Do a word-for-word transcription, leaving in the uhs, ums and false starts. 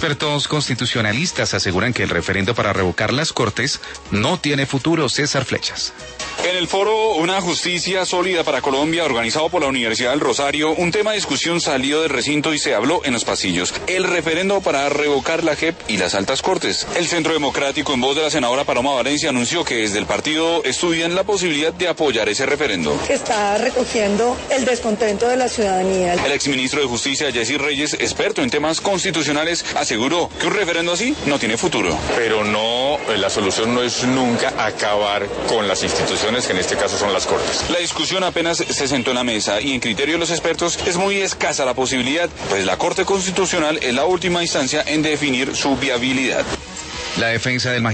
Expertos constitucionalistas aseguran que el referendo para revocar las Cortes no tiene futuro. César Flechas. En el foro Una Justicia Sólida para Colombia, organizado por la Universidad del Rosario, un tema de discusión salió del recinto y se habló en los pasillos. El referendo para revocar la J E P y las altas cortes. El Centro Democrático, en voz de la senadora Paloma Valencia, anunció que desde el partido estudian la posibilidad de apoyar ese referendo. Está recogiendo el descontento de la ciudadanía. El exministro de Justicia, Jessy Reyes, experto en temas constitucionales, aseguró que un referendo así no tiene futuro. Pero no, la solución no es nunca acabar con las instituciones, que en este caso son las Cortes. La discusión apenas se sentó en la mesa y en criterio de los expertos es muy escasa la posibilidad, pues la Corte Constitucional es la última instancia en definir su viabilidad. La defensa del magistrado